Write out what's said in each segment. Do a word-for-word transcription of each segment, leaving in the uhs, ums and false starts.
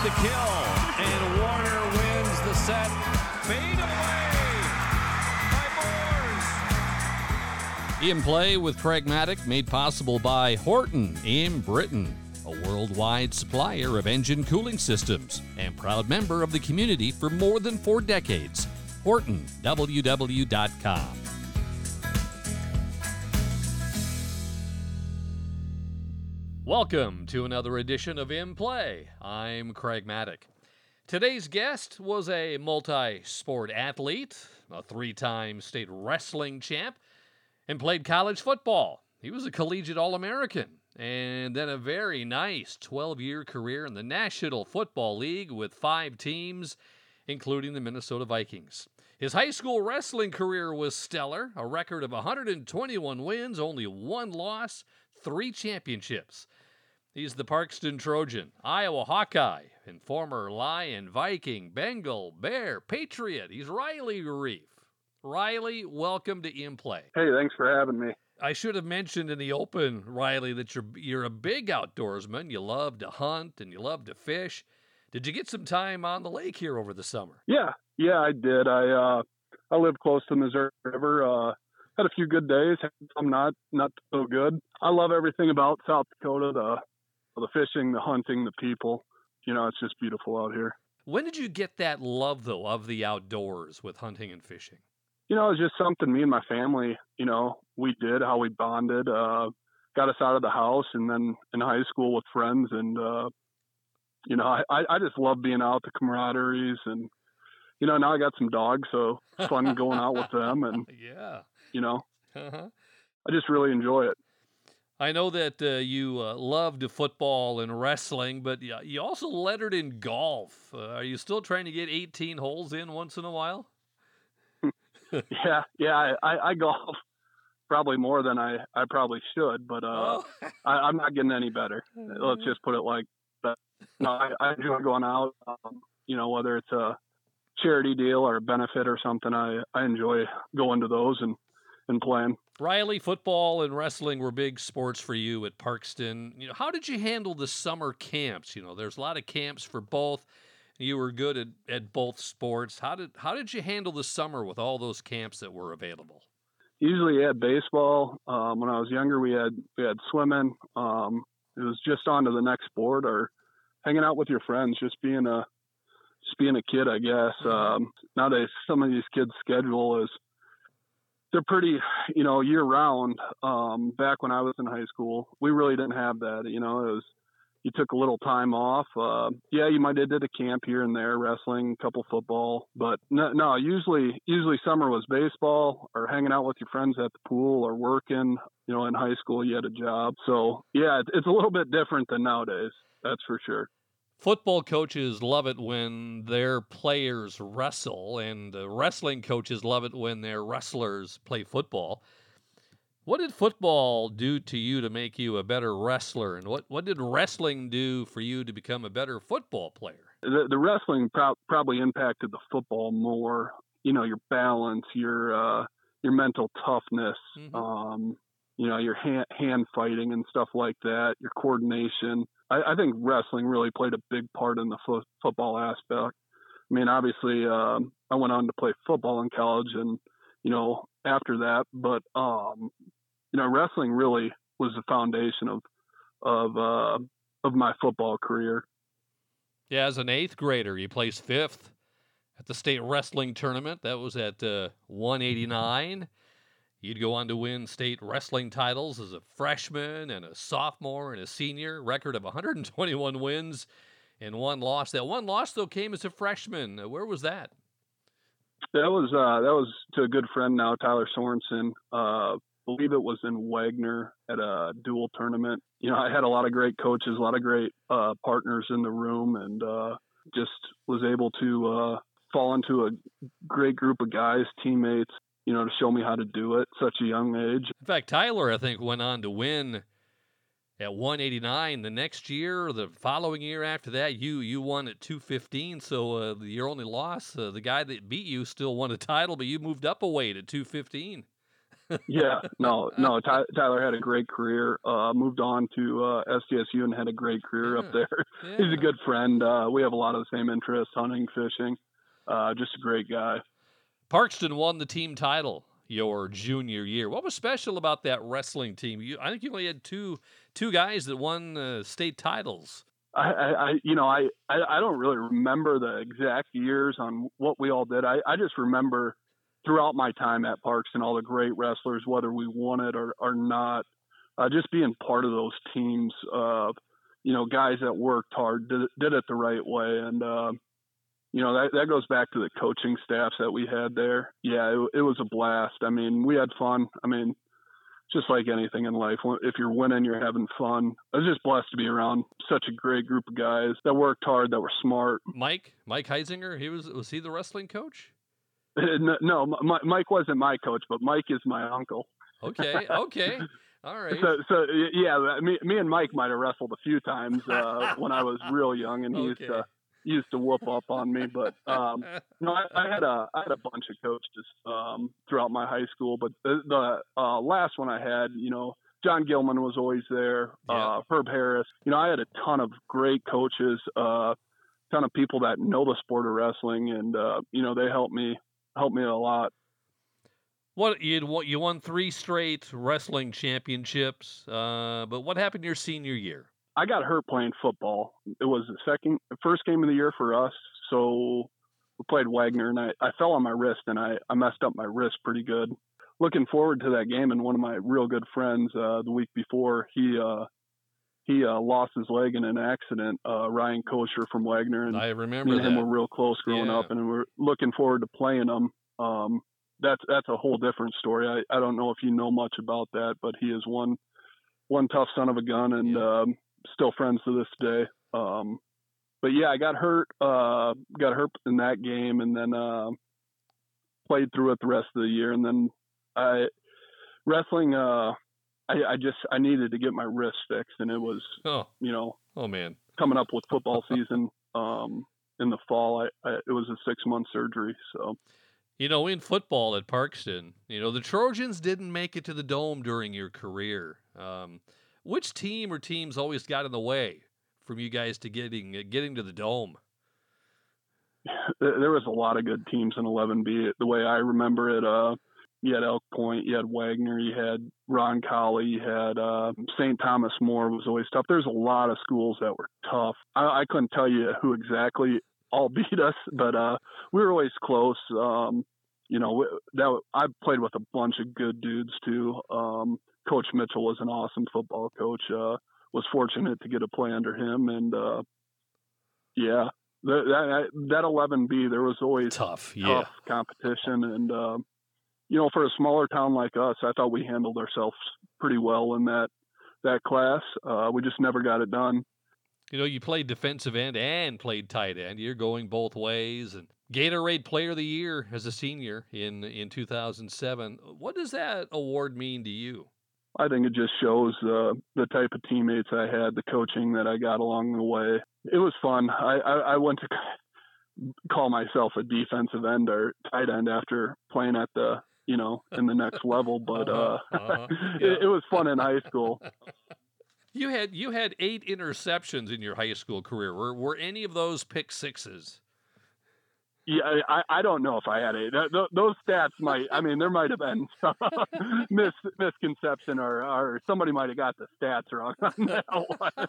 the kill, and Warner wins the set. Fade away by Moores. In Play with Craig Maddock, made possible by Horton in Britain, a worldwide supplier of engine cooling systems and proud member of the community for more than four decades. Horton W W dot com. Welcome to another edition of In Play. I'm Craig Maddock. Today's guest was a multi-sport athlete, a three-time state wrestling champ, and played college football. He was a collegiate All-American, and then a very nice twelve-year career in the National Football League with five teams, including the Minnesota Vikings. His high school wrestling career was stellar, a record of one hundred twenty-one wins, only one loss, three championships. He's the Parkston Trojan, Iowa Hawkeye, and former Lion, Viking, Bengal, Bear, Patriot. He's Riley Reiff. Riley, welcome to In Play. Hey, thanks for having me. I should have mentioned in the open, Riley, that you're you're a big outdoorsman. You love to hunt and you love to fish. Did you get some time on the lake here over the summer? Yeah, yeah, I did. I uh, I live close to the Missouri River. Uh, had a few good days, had some not not so good. I love everything about South Dakota. The the fishing, the hunting, the people. You know, it's just beautiful out here. When did you get that love, though, of the outdoors with hunting and fishing? You know, it was just something me and my family, you know, we did, how we bonded, uh, got us out of the house, and then in high school with friends. And, uh, you know, I, I just love being out, the camaraderies. And, you know, now I got some dogs, so it's fun going out with them. And, yeah, you know, uh-huh. I just really enjoy it. I know that uh, you uh, loved football and wrestling, but you also lettered in golf. Uh, are you still trying to get eighteen holes in once in a while? yeah, yeah, I, I golf probably more than I, I probably should, but uh, oh. I, I'm not getting any better. Let's just put it like that. No, I, I enjoy going out, um, you know, whether it's a charity deal or a benefit or something. I, I enjoy going to those and, and playing. Riley, football and wrestling were big sports for you at Parkston. You know, how did you handle the summer camps? You know, there's a lot of camps for both. You were good at, at both sports. How did how did you handle the summer with all those camps that were available? Usually, we had baseball. Um, when I was younger, we had we had swimming. Um, it was just on to the next sport or hanging out with your friends, just being a just being a kid, I guess. Mm-hmm. Um, nowadays, some of these kids' schedule is they're pretty, you know, year round. Um, back when I was in high school, we really didn't have that. You know, it was, you took a little time off. Uh, yeah, you might have did a camp here and there, wrestling, a couple football, but no, no, usually, usually summer was baseball or hanging out with your friends at the pool or working. You know, in high school, you had a job. So yeah, it's, it's a little bit different than nowadays. That's for sure. Football coaches love it when their players wrestle, and uh, wrestling coaches love it when their wrestlers play football. What did football do to you to make you a better wrestler, and what, what did wrestling do for you to become a better football player? The, the wrestling pro- probably impacted the football more. You know, your balance, your uh, your mental toughness, Mm-hmm. um, you know, your hand, hand fighting and stuff like that, your coordination. I, I think wrestling really played a big part in the fo- football aspect. I mean, obviously, um, I went on to play football in college and, you know, after that, but, um, you know, wrestling really was the foundation of, of, uh, of my football career. Yeah, as an eighth grader, you placed fifth at the state wrestling tournament. That was at uh, one eighty-nine. You'd go on to win state wrestling titles as a freshman and a sophomore and a senior. Record of one hundred twenty-one wins and one loss. That one loss, though, came as a freshman. Where was that? That was uh, that was to a good friend now, Tyler Sorensen. Uh, I believe it was in Wagner at a dual tournament. You know, I had a lot of great coaches, a lot of great uh, partners in the room, and uh, just was able to uh, fall into a great group of guys, teammates, you know, to show me how to do it at such a young age. In fact, Tyler, I think, went on to win at one eighty-nine the next year, or the following year after that. You you won at two fifteen, so uh, your only loss, uh, the guy that beat you still won a title, but you moved up a weight at two fifteen. Yeah, no, no. Ty, Tyler had a great career. Uh, moved on to uh, S D S U and had a great career up Yeah, there. He's a yeah. good friend. Uh, we have a lot of the same interests: hunting, fishing. Uh, just a great guy. Parkston won the team title your junior year. What was special about that wrestling team? You, I think you only had two two guys that won uh, state titles. I, I, I, you know, I, I, I don't really remember the exact years on what we all did. I, I just remember throughout my time at Parkston, all the great wrestlers, whether we won it or, or not, uh, just being part of those teams, uh, you know, guys that worked hard, did it, did it the right way. And, uh, you know, that, that goes back to the coaching staffs that we had there. Yeah, it, it was a blast. I mean, we had fun. I mean, just like anything in life, if you're winning, you're having fun. I was just blessed to be around such a great group of guys that worked hard, that were smart. Mike, Mike Heisinger, he was was he the wrestling coach? No, Mike wasn't my coach, but Mike is my uncle. Okay, okay, all right. So, so yeah, me, me and Mike might have wrestled a few times uh, when I was real young, and he Okay. used to used to whoop up on me. But um, no, I, I had a I had a bunch of coaches um, throughout my high school, but the, the uh, last one I had, you know, John Gilman was always there. Yeah. Uh, Herb Harris. You know, I had a ton of great coaches, a uh, ton of people that know the sport of wrestling, and uh, you know, they helped me helped me a lot. What you you won three straight wrestling championships, uh, but what happened your senior year? I got hurt playing football. It was the second, first game of the year for us. So we played Wagner, and I, I fell on my wrist, and I, I messed up my wrist pretty good. Looking forward to that game, and one of my real good friends uh, the week before, he uh, he uh, lost his leg in an accident. Uh, Ryan Kosher from Wagner, and I remember me and that. him were real close growing Yeah. up, and we're looking forward to playing him. Um, that's that's a whole different story. I, I don't know if you know much about that, but he is one one tough son of a gun, and Yeah. um, still friends to this day. Um, but yeah, I got hurt, uh, got hurt in that game, and then uh, played through it the rest of the year. And then I wrestling, uh, I, I just I needed to get my wrist fixed, and it was, Oh, you know, oh man, coming up with football season um, in the fall. I, I it was a six month surgery, so. You know, in football at Parkston, you know, the Trojans didn't make it to the Dome during your career. Um, which team or teams always got in the way from you guys to getting getting to the Dome? There was a lot of good teams in eleven B. The way I remember it, uh, you had Elk Point, you had Wagner, you had Ron Colley, you had uh, Saint Thomas More was always tough. There's a lot of schools that were tough. I, I couldn't tell you who exactly all beat us, but uh, we were always close. Um, you know, that I played with a bunch of good dudes too. Um, Coach Mitchell was an awesome football coach. Uh, was fortunate to get to play under him, and uh, yeah. That, that that eleven B, there was always Tough, tough yeah. competition, and uh, you know, for a smaller town like us, I thought we handled ourselves pretty well in that that class. Uh, we just never got it done. You know, you played defensive end and played tight end. You're going both ways. And Gatorade Player of the Year as a senior in in two thousand seven. What does that award mean to you? I think it just shows uh, the type of teammates I had, the coaching that I got along the way. It was fun. I, I, I went to call myself a defensive end or tight end after playing at the, you know, in the next level, but uh, uh-huh, uh-huh, yeah. it, it was fun in high school. You had you had eight interceptions in your high school career. Were were any of those pick sixes? Yeah, I, I don't know if I had it. Th- those stats might, I mean, there might have been some mis- misconception or, or somebody might have got the stats wrong on that one.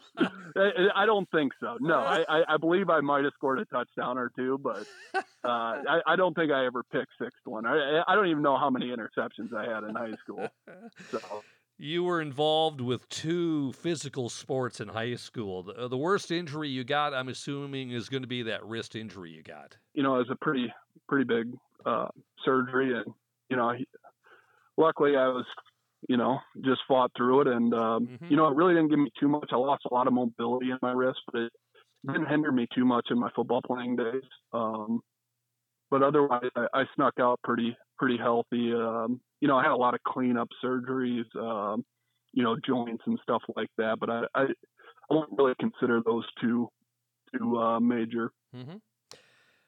I don't think so. No, I, I believe I might have scored a touchdown or two, but uh, I, I don't think I ever picked sixth one. I, I don't even know how many interceptions I had in high school. So. You were involved with two physical sports in high school. The, the worst injury you got, I'm assuming, is going to be that wrist injury you got. You know, it was a pretty, pretty big uh, surgery. And, you know, he, luckily I was, you know, just fought through it. And, um, mm-hmm. you know, it really didn't give me too much. I lost a lot of mobility in my wrist, but it didn't hinder me too much in my football playing days. Um, but otherwise, I, I snuck out pretty, pretty healthy. Um, you know, I had a lot of cleanup surgeries, um, you know, joints and stuff like that. But I, I, I won't really consider those two, two uh, major. Mm-hmm.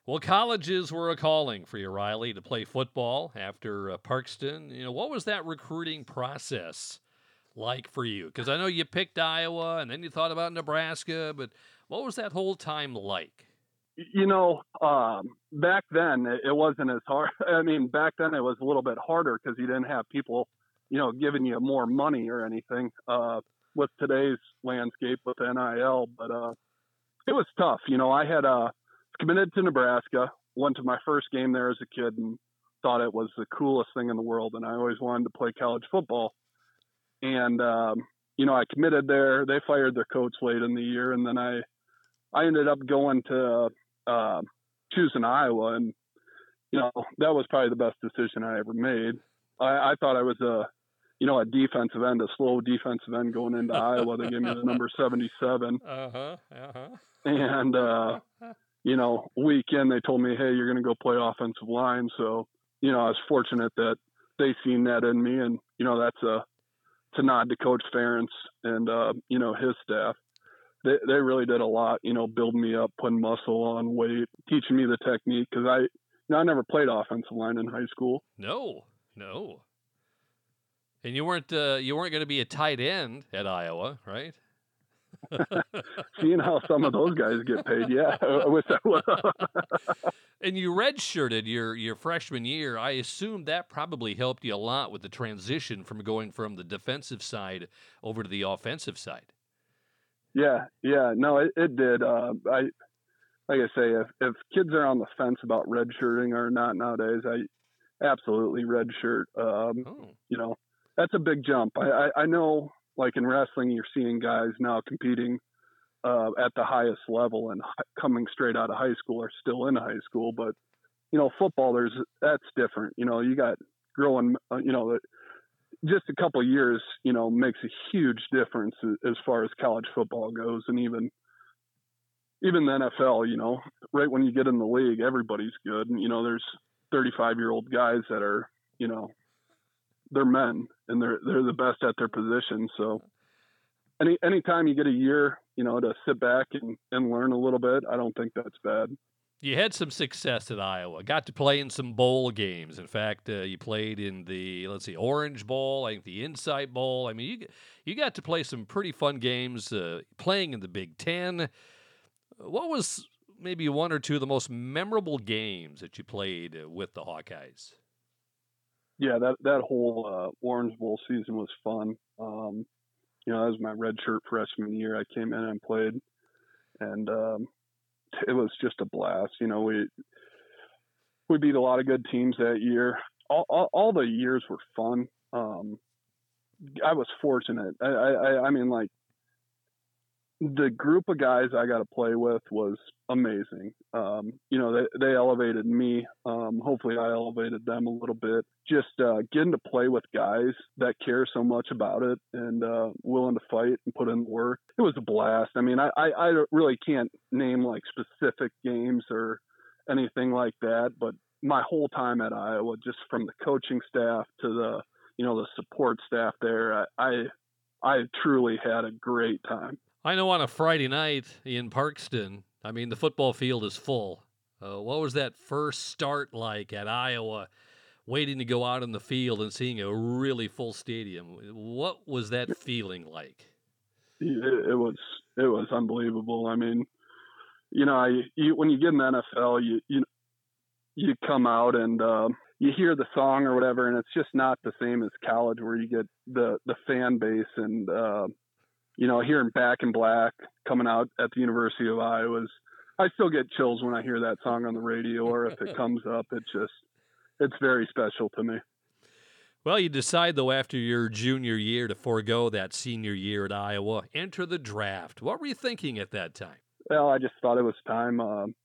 Well, colleges were a calling for you, Riley, to play football after uh, Parkston. You know, what was that recruiting process like for you? Because I know you picked Iowa and then you thought about Nebraska, but what was that whole time like? You know, um, back then it, it wasn't as hard. I mean, back then it was a little bit harder because you didn't have people, you know, giving you more money or anything uh, with today's landscape with N I L. But uh, it was tough. You know, I had uh, committed to Nebraska, went to my first game there as a kid and thought it was the coolest thing in the world. And I always wanted to play college football. And, um, you know, I committed there. They fired their coach late in the year. And then I, I ended up going to uh, choosing Iowa. And, you know, that was probably the best decision I ever made. I, I thought I was a, you know, a defensive end, a slow defensive end going into Iowa. They gave me the number seventy-seven. Uh-huh, uh-huh. And, uh, you know, week in, they told me, hey, you're going to go play offensive line. So, you know, I was fortunate that they seen that in me. And, you know, that's a, it's a nod to Coach Ferentz and, uh, you know, his staff. They, they really did a lot, you know, building me up, putting muscle on, weight, teaching me the technique. Because I, you know, I never played offensive line in high school. No, no. And you weren't uh, you weren't going to be a tight end at Iowa, right? Seeing how some of those guys get paid, yeah, I wish I would. And you redshirted your your freshman year. I assume that probably helped you a lot with the transition from going from the defensive side over to the offensive side. Yeah, yeah, no, it, it did. Uh, I like I say, if if kids are on the fence about redshirting or not nowadays, I absolutely redshirt. Um, Oh. You know, that's a big jump. I, I, I know, like in wrestling, you're seeing guys now competing uh, at the highest level and h- coming straight out of high school or still in high school. But, you know, football, there's, that's different. You know, you got growing, uh, you know, just a couple of years, you know, makes a huge difference as far as college football goes. And even, even the N F L, you know, right when you get in the league, everybody's good. And, you know, there's thirty-five year old guys that are, you know, they're men and they're, they're the best at their position. So any, anytime you get a year, you know, to sit back and, and learn a little bit, I don't think that's bad. You had some success at Iowa. Got to play in some bowl games. In fact, uh, you played in the, let's see, Orange Bowl, I think the Insight Bowl. I mean, you you got to play some pretty fun games uh, playing in the Big Ten. What was maybe one or two of the most memorable games that you played uh, with the Hawkeyes? Yeah, that, that whole uh, Orange Bowl season was fun. Um, you know, that was my redshirt freshman year. I came in and played, and um, it was just a blast. You know, we we beat a lot of good teams that year. All, all, all the years were fun. Um, I was fortunate. I, I, I mean, like, the group of guys I got to play with was amazing. Um, you know, they, they elevated me. Um, hopefully I elevated them a little bit. Just uh, getting to play with guys that care so much about it and uh, willing to fight and put in work. It was a blast. I mean, I, I, I really can't name like specific games or anything like that, but my whole time at Iowa, just from the coaching staff to the, you know, the support staff there, I, I, I truly had a great time. I know on a Friday night in Parkston, I mean, the football field is full. Uh, what was that first start like at Iowa, waiting to go out on the field and seeing a really full stadium? What was that feeling like? It, it was it was unbelievable. I mean, you know, I you, when you get in the N F L, you you you come out and uh, you hear the song or whatever, and it's just not the same as college where you get the the fan base and. Uh, You know, hearing Back in Black coming out at the University of Iowa, I still get chills when I hear that song on the radio or if it comes up. It's just, it's very special to me. Well, you decide, though, after your junior year to forego that senior year at Iowa, enter the draft. What were you thinking at that time? Well, I just thought it was time. Um,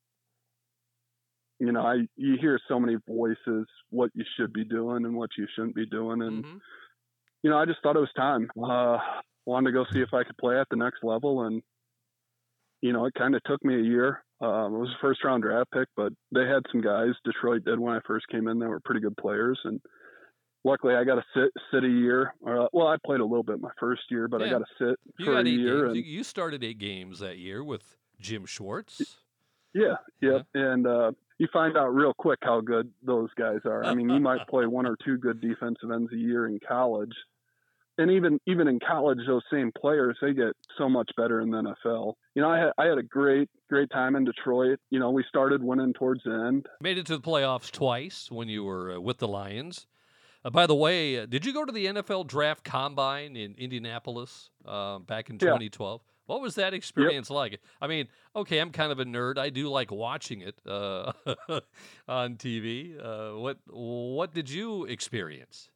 you know, I you hear so many voices, what you should be doing and what you shouldn't be doing. And, Mm-hmm. you know, I just thought it was time. Uh, wanted to go see if I could play at the next level. And, you know, it kind of took me a year. Um, it was a first round draft pick, but they had some guys Detroit did when I first came in that were pretty good players. And luckily I got to sit, sit a year. Uh, well, I played a little bit my first year, but Yeah. I got to sit You for got a eight year. games. And, You started eight games that year with Jim Schwartz. yeah. Yep. Yeah. And, uh, you find out real quick how good those guys are. I mean, you might play one or two good defensive ends a year in college. And even even in college, those same players, they get so much better in the N F L. You know, I had, I had a great, great time in Detroit. You know, we started winning towards the end. Made it to the playoffs twice when you were uh, with the Lions. Uh, by the way, uh, did you go to the N F L Draft Combine in Indianapolis uh, back in twenty twelve? Yeah. What was that experience yep. like? I mean, okay, I'm kind of a nerd. I do like watching it uh, on T V. Uh, what what did you experience?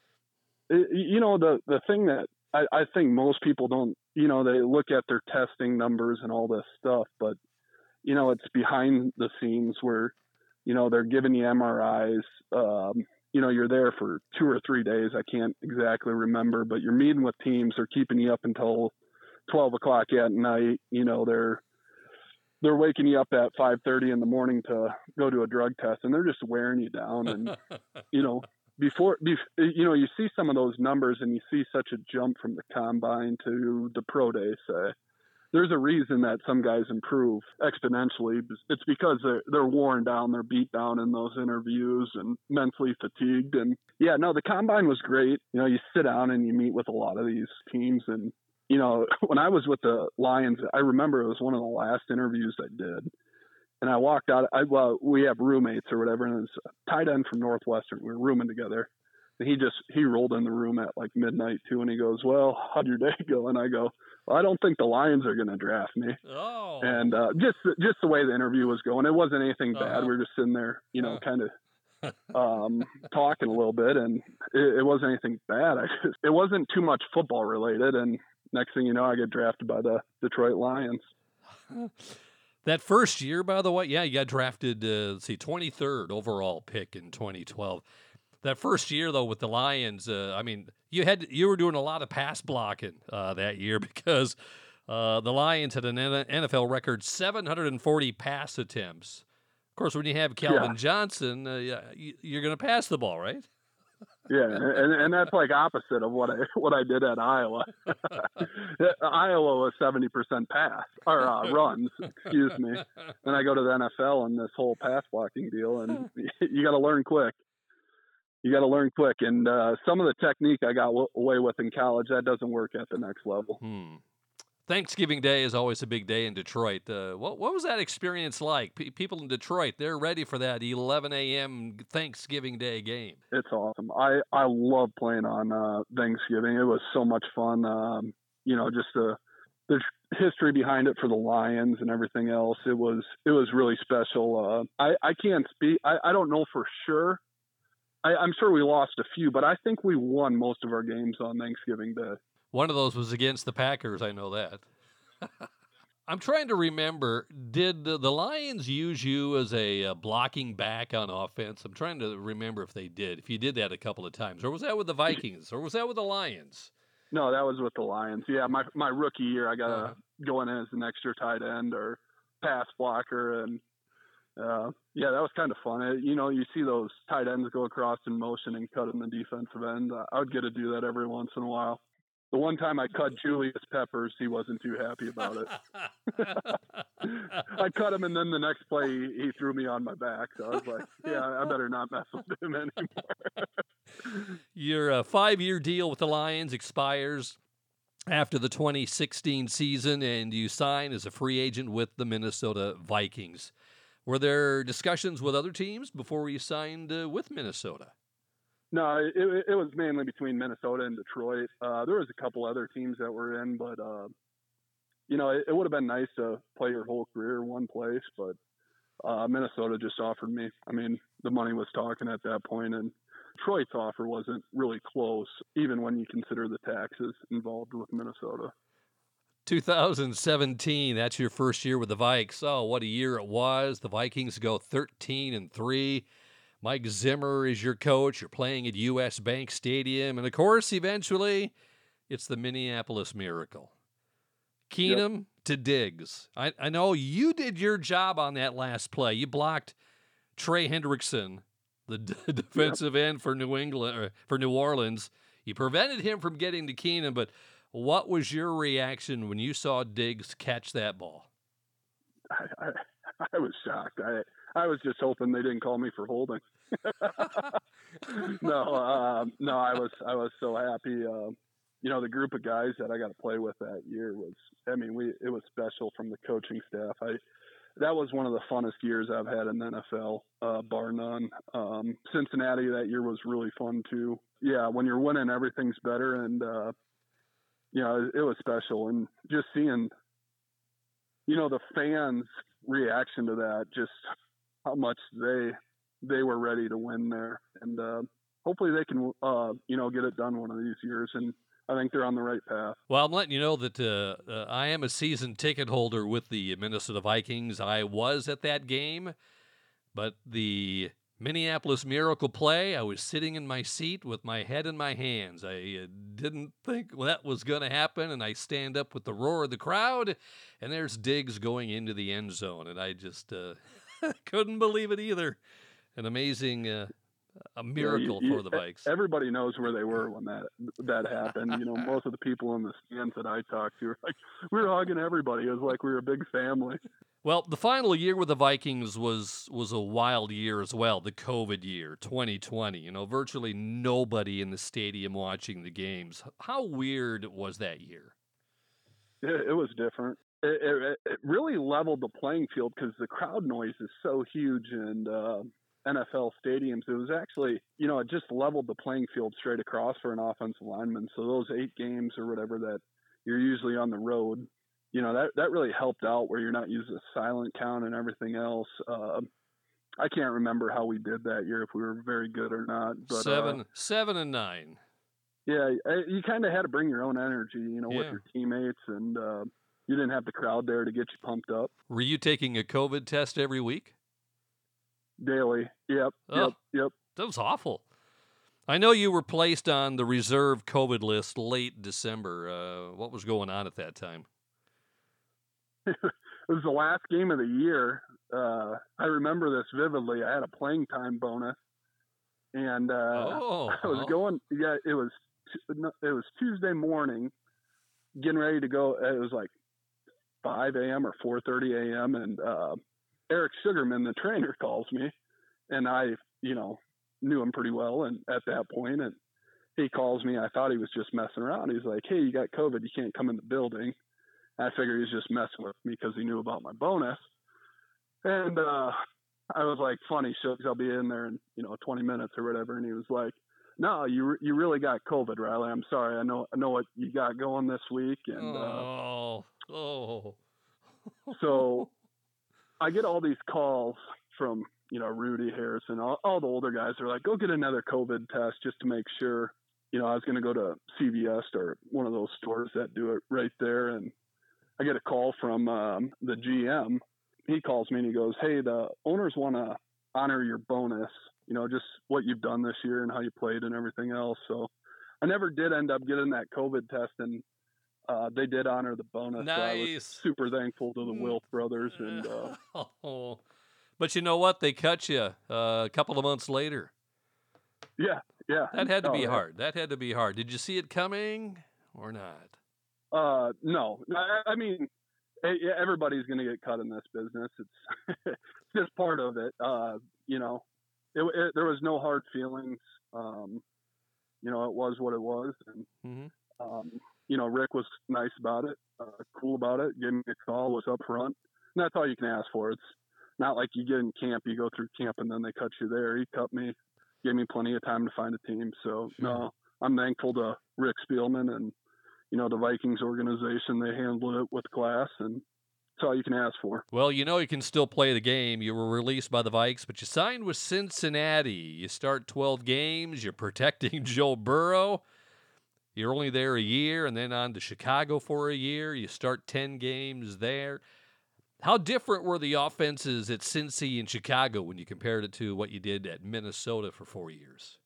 You know, the, the thing that I, I think most people don't, you know, they look at their testing numbers and all this stuff, but, you know, it's behind the scenes where, you know, they're giving you M R Is. Um, you know, you're there for two or three days. I can't exactly remember, but you're meeting with teams. They're keeping you up until twelve o'clock at night. You know, they're, they're waking you up at five thirty in the morning to go to a drug test, and they're just wearing you down. And, you know, Before, you know, you see some of those numbers and you see such a jump from the combine to the pro day, say. There's a reason that some guys improve exponentially. It's because they're, they're worn down, they're beat down in those interviews and mentally fatigued. And yeah, no, the combine was great. You know, you sit down and you meet with a lot of these teams. And, you know, when I was with the Lions, I remember it was one of the last interviews I did. And I walked out. I, well, we have roommates or whatever, and it's a tight end from Northwestern. We were rooming together. And he just, he rolled in the room at like midnight too. And he goes, "Well, how'd your day go?" And I go, "Well, I don't think the Lions are going to draft me." Oh. And uh, just, just the way the interview was going, it wasn't anything bad. Uh-huh. We were just sitting there, you know, uh-huh. kind of um, talking a little bit, and it, it wasn't anything bad. I just, it wasn't too much football related. And next thing you know, I get drafted by the Detroit Lions. That first year, by the way, yeah, you got drafted, uh, let's see, twenty-third overall pick in twenty twelve. That first year, though, with the Lions, uh, I mean, you had you were doing a lot of pass blocking uh, that year because uh, the Lions had an N F L record seven hundred forty pass attempts. Of course, when you have Calvin yeah. Johnson, uh, you're going to pass the ball, right? Yeah, and and that's like opposite of what I what I did at Iowa. Iowa was seventy percent pass or uh, runs, excuse me. Then I go to the N F L and this whole pass blocking deal, and you got to learn quick. You got to learn quick, and uh, some of the technique I got w- away with in college that doesn't work at the next level. Hmm. Thanksgiving Day is always a big day in Detroit. Uh, what what was that experience like? P- people in Detroit, they're ready for that eleven a.m. Thanksgiving Day game. It's awesome. I, I love playing on uh, Thanksgiving. It was so much fun. Um, you know, just the the history behind it for the Lions and everything else. It was it was really special. Uh, I I can't speak. I, I don't know for sure. I, I'm sure we lost a few, but I think we won most of our games on Thanksgiving Day. One of those was against the Packers. I know that. I'm trying to remember, did the, the Lions use you as a uh, blocking back on offense? I'm trying to remember if they did, if you did that a couple of times. Or was that with the Vikings? Or was that with the Lions? No, that was with the Lions. Yeah, my my rookie year, I got to uh-huh. go in as an extra tight end or pass blocker. And, uh, yeah, that was kind of fun. It, you know, you see those tight ends go across in motion and cut in the defensive end. I would get to do that every once in a while. The one time I cut Julius Peppers, he wasn't too happy about it. I cut him, and then the next play, he, he threw me on my back. So I was like, yeah, I better not mess with him anymore. Your uh, five-year deal with the Lions expires after the twenty sixteen season, and you sign as a free agent with the Minnesota Vikings. Were there discussions with other teams before you signed uh, with Minnesota? No, it, it was mainly between Minnesota and Detroit. Uh, there was a couple other teams that were in, but, uh, you know, it, it would have been nice to play your whole career in one place, but uh, Minnesota just offered me. I mean, the money was talking at that point, and Detroit's offer wasn't really close, even when you consider the taxes involved with Minnesota. two thousand seventeen, that's your first year with the Vikes. Oh, what a year it was. The Vikings go thirteen and three. Mike Zimmer is your coach. You're playing at U S Bank Stadium. And, of course, eventually, it's the Minneapolis Miracle. Keenum yep. to Diggs. I, I know you did your job on that last play. You blocked Trey Hendrickson, the d- defensive yep. end for New England or for New Orleans. You prevented him from getting to Keenum, but what was your reaction when you saw Diggs catch that ball? I, I, I was shocked. I I was just hoping they didn't call me for holding. no, uh, no, I was I was so happy. Uh, you know, the group of guys that I got to play with that year was, I mean, we it was special from the coaching staff. I that was one of the funnest years I've had in the N F L, uh, bar none. Um, Cincinnati that year was really fun too. Yeah, when you're winning, everything's better, and uh, you know, it, it was special. And just seeing, you know, the fans' reaction to that, just how much they they were ready to win there, and uh, hopefully they can, uh, you know, get it done one of these years. And I think they're on the right path. Well, I'm letting you know that uh, uh, I am a season ticket holder with the Minnesota Vikings. I was at that game, but the Minneapolis Miracle play, I was sitting in my seat with my head in my hands. I uh, didn't think that was going to happen, and I stand up with the roar of the crowd, and there's Diggs going into the end zone, and I just uh, couldn't believe it either. An amazing uh, a miracle yeah, you, for the Vikes. Everybody knows where they were when that that happened. You know, most of the people in the stands that I talked to were like, we were hugging everybody. It was like we were a big family. Well, the final year with the Vikings was was a wild year as well, the COVID year, twenty twenty. You know, virtually nobody in the stadium watching the games. How weird was that year? It, it was different. It, it, it really leveled the playing field because the crowd noise is so huge, and uh, N F L stadiums. It was actually, you know, it just leveled the playing field straight across for an offensive lineman. So those eight games or whatever that you're usually on the road, you know, that, that really helped out where you're not using a silent count and everything else. Uh, I can't remember how we did that year, if we were very good or not. But, seven, uh, seven and nine. Yeah, you kind of had to bring your own energy, you know, yeah. with your teammates, and uh, you didn't have the crowd there to get you pumped up. Were you taking a COVID test every week? Daily. Yep. Oh, yep. Yep. That was awful. I know you were placed on the reserve COVID list late December. Uh, what was going on at that time? It was the last game of the year. Uh, I remember this vividly. I had a playing time bonus, and uh, oh, I was oh. going. Yeah, it was. It was Tuesday morning, getting ready to go. It was like five a.m. or four thirty a.m. and uh, Eric Sugarman, the trainer, calls me, and I, you know, knew him pretty well, and at that point, and he calls me. I thought he was just messing around. He's like, "Hey, you got COVID. You can't come in the building." I figured he was just messing with me because he knew about my bonus. And uh, I was like, "Funny, Shugs, I'll be in there in, you know, twenty minutes or whatever." And he was like, "No, you you really got COVID, Riley. I'm sorry. I know I know what you got going this week." And oh, uh, oh. So I get all these calls from, you know, Rudy Harrison, all, all the older guys are like, "Go get another COVID test just to make sure." You know, I was going to go to C V S or one of those stores that do it right there, and I get a call from um, the G M. He calls me and he goes, "Hey, the owners want to honor your bonus, you know, just what you've done this year and how you played and everything else." So I never did end up getting that COVID test, and uh, they did honor the bonus. Nice. So I was super thankful to the Wilf brothers. And uh, oh. But you know what? They cut you uh, a couple of months later. Yeah, yeah. That had to oh, be yeah. hard. That had to be hard. Did you see it coming or not? Uh, no, I, I mean, everybody's going to get cut in this business. It's, it's just part of it. Uh, you know, it, it, there was no hard feelings. Um, you know, it was what it was. And, mm-hmm. um, you know, Rick was nice about it, uh, cool about it, gave me a call, was up front. And that's all you can ask for. It's not like you get in camp, you go through camp and then they cut you there. He cut me, gave me plenty of time to find a team. So, sure. no, I'm thankful to Rick Spielman and, you know, the Vikings organization. They handled it with class, and that's all you can ask for. Well, you know you can still play the game. You were released by the Vikes, but you signed with Cincinnati. You start twelve games. You're protecting Joe Burrow. You're only there a year, and then on to Chicago for a year. You start ten games there. How different were the offenses at Cincy and Chicago when you compared it to what you did at Minnesota for four years?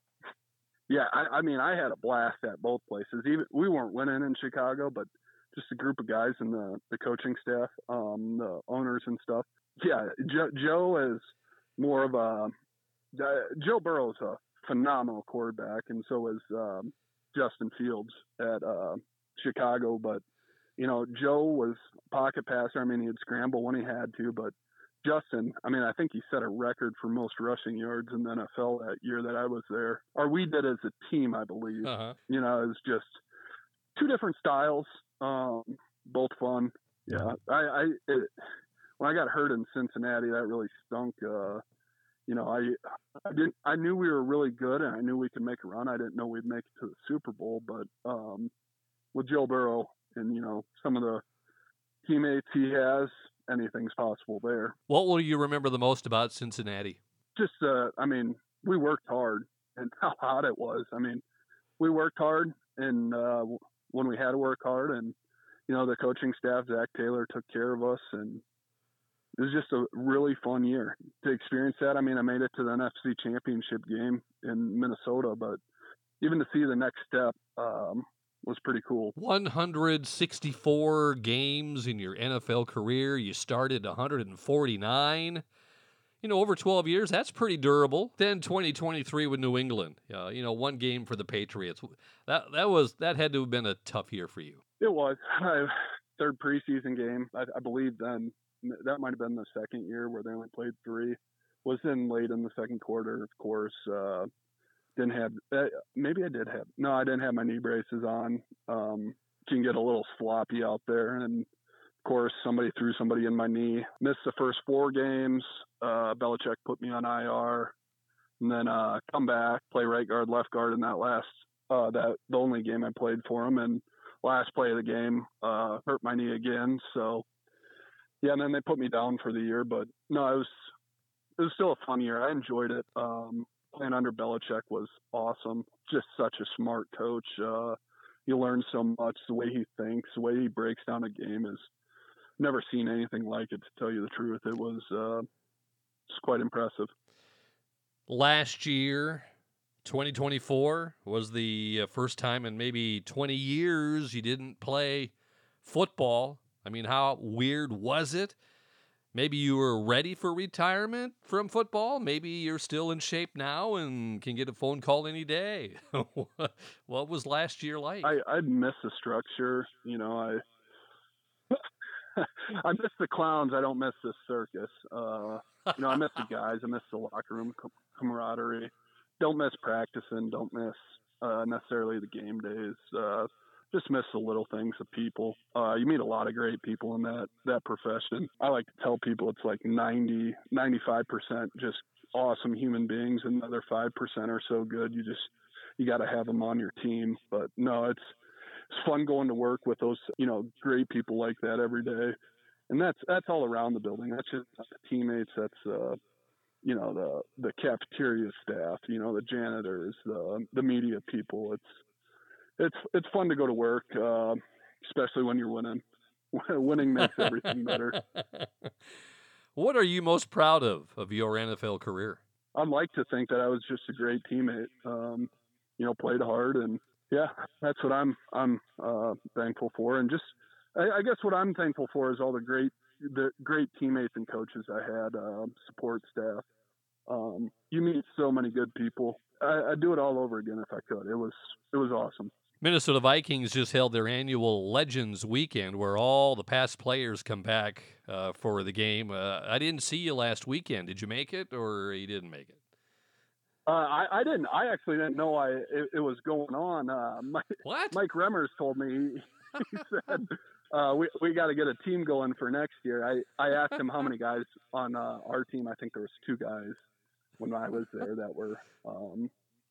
Yeah, I, I mean, I had a blast at both places. Even we weren't winning in Chicago, but just a group of guys and the, the coaching staff, um, the owners and stuff. Yeah, Joe, Joe is more of a uh, Joe Burrow's a phenomenal quarterback, and so is um, Justin Fields at uh, Chicago. But you know, Joe was a pocket passer. I mean, he'd scramble when he had to, but Justin, I mean, I think he set a record for most rushing yards in the N F L that year that I was there. Or we did as a team, I believe. Uh-huh. You know, it was just two different styles, um, both fun. Yeah, I, I it, when I got hurt in Cincinnati, that really stunk. Uh, you know, I I didn't I knew we were really good and I knew we could make a run. I didn't know we'd make it to the Super Bowl, but um, with Joe Burrow and you know some of the teammates he has, anything's possible there. What will you remember the most about Cincinnati? Just, uh, I mean, we worked hard and how hot it was. I mean, we worked hard and uh, when we had to work hard and, you know, the coaching staff, Zach Taylor took care of us and it was just a really fun year to experience that. I mean, I made it to the N F C championship game in Minnesota, but even to see the next step, um, was pretty cool. one hundred sixty-four games in your N F L career. You started one hundred forty-nine. You know, over twelve years, that's pretty durable. Then twenty twenty-three with New England. Uh, you know, one game for the Patriots. That that was that had to have been a tough year for you. It was. I, third preseason game, I, I believe then. That might have been the second year where they only played three. Was in late in the second quarter, of course. Uh, Didn't have, uh, maybe I did have, no, I didn't have my knee braces on. Um, can get a little sloppy out there. And of course, somebody threw somebody in my knee. Missed the first four games. Uh, Belichick put me on I R. And then uh, come back, play right guard, left guard in that last, uh, that the only game I played for him. And last play of the game, uh, hurt my knee again. So, yeah, and then they put me down for the year. But no, it was, it was still a fun year. I enjoyed it. Um, Playing under Belichick was awesome. Just such a smart coach. Uh, you learn so much. The way he thinks, the way he breaks down a game is never seen anything like it. To tell you the truth, it was uh, it's quite impressive. Last year, twenty twenty-four was the uh, first time in maybe twenty years you didn't play football. I mean, how weird was it? Maybe you were ready for retirement from football. Maybe you're still in shape now and can get a phone call any day. What was last year like? I, I miss the structure. You know, I I miss the clowns. I don't miss the circus. Uh, you know, I miss the guys. I miss the locker room camaraderie. Don't miss practicing. Don't miss uh, necessarily the game days. Uh, just miss the little things of people. Uh, you meet a lot of great people in that, that profession. I like to tell people it's like ninety, ninety-five percent just awesome human beings and the other five percent are so good. You just, you got to have them on your team. But no, it's, it's fun going to work with those, you know, great people like that every day. And that's, that's all around the building. That's just not the teammates. That's, uh, you know, the, the cafeteria staff, you know, the janitors, the, the media people. It's, It's it's fun to go to work, uh, especially when you're winning. Winning makes everything better. What are you most proud of of your N F L career? I'd like to think that I was just a great teammate. Um, you know, played hard, and yeah, that's what I'm I'm uh, thankful for. And just, I, I guess what I'm thankful for is all the great the great teammates and coaches I had, uh, support staff. Um, you meet so many good people. I, I'd do it all over again if I could. It was it was awesome. Minnesota Vikings just held their annual Legends Weekend where all the past players come back uh, for the game. Uh, I didn't see you last weekend. Did you make it or you didn't make it? Uh, I, I didn't. I actually didn't know I it, it was going on. Uh, Mike, what? Mike Remmers told me. He said, uh, we, we got to get a team going for next year. I, I asked him how many guys on uh, our team. I think there was two guys when I was there that were um,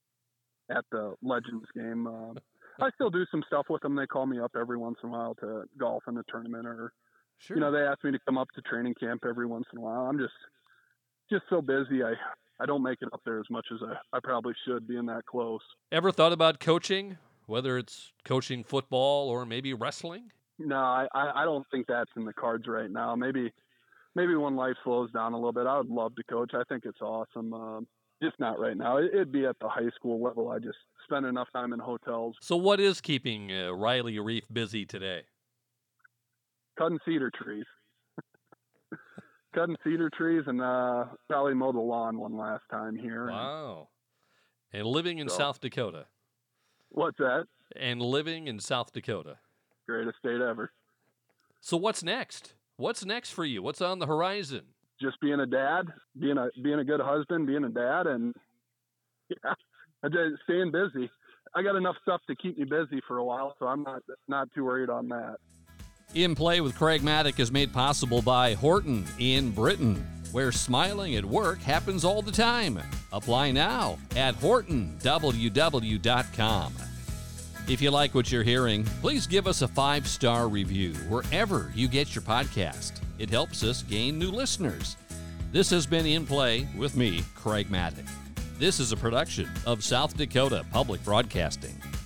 at the Legends game. Uh, I still do some stuff with them. They call me up every once in a while to golf in a tournament, or Sure. you know, they ask me to come up to training camp every once in a while. I'm just just so busy. I I don't make it up there as much as I, I probably should, being that close. Ever thought about coaching, whether it's coaching football or maybe wrestling? No, I, I don't think that's in the cards right now. Maybe maybe when life slows down a little bit, I would love to coach. I think it's awesome. Um, just not right now. It, it'd be at the high school level. I just spend enough time in hotels. So what is keeping uh, Riley Reef busy today? Cutting cedar trees. Cutting cedar trees and uh, probably mow the lawn one last time here. Wow. And living in So. South Dakota. What's that? And living in South Dakota. Greatest state ever. So what's next? What's next for you? What's on the horizon? just being a dad, being a being a good husband, being a dad, and yeah, staying busy. I got enough stuff to keep me busy for a while, so I'm not not too worried on that. In Play with Craig Mattick is made possible by Horton in Britain, where smiling at work happens all the time. Apply now at horton w w dot com. If you like what you're hearing, please give us a five-star review wherever you get your podcast. It helps us gain new listeners. This has been In Play with me, Craig Mattick. This is a production of South Dakota Public Broadcasting.